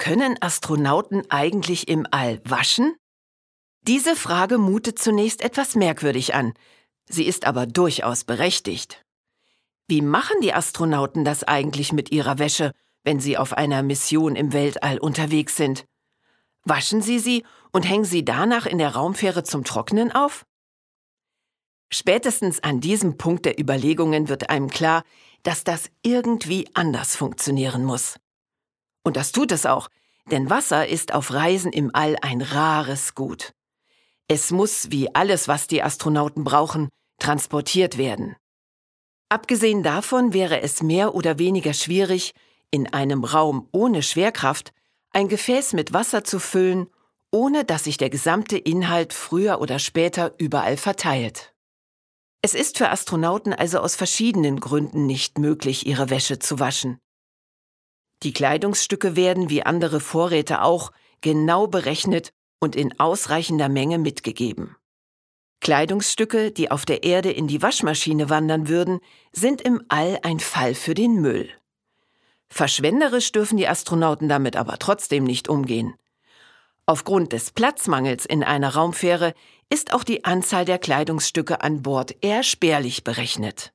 Können Astronauten eigentlich im All waschen? Diese Frage mutet zunächst etwas merkwürdig an. Sie ist aber durchaus berechtigt. Wie machen die Astronauten das eigentlich mit ihrer Wäsche, wenn sie auf einer Mission im Weltall unterwegs sind? Waschen sie und hängen sie danach in der Raumfähre zum Trocknen auf? Spätestens an diesem Punkt der Überlegungen wird einem klar, dass das irgendwie anders funktionieren muss. Und das tut es auch, denn Wasser ist auf Reisen im All ein rares Gut. Es muss, wie alles, was die Astronauten brauchen, transportiert werden. Abgesehen davon wäre es mehr oder weniger schwierig, in einem Raum ohne Schwerkraft ein Gefäß mit Wasser zu füllen, ohne dass sich der gesamte Inhalt früher oder später überall verteilt. Es ist für Astronauten also aus verschiedenen Gründen nicht möglich, ihre Wäsche zu waschen. Die Kleidungsstücke werden, wie andere Vorräte auch, genau berechnet und in ausreichender Menge mitgegeben. Kleidungsstücke, die auf der Erde in die Waschmaschine wandern würden, sind im All ein Fall für den Müll. Verschwenderisch dürfen die Astronauten damit aber trotzdem nicht umgehen. Aufgrund des Platzmangels in einer Raumfähre ist auch die Anzahl der Kleidungsstücke an Bord eher spärlich berechnet.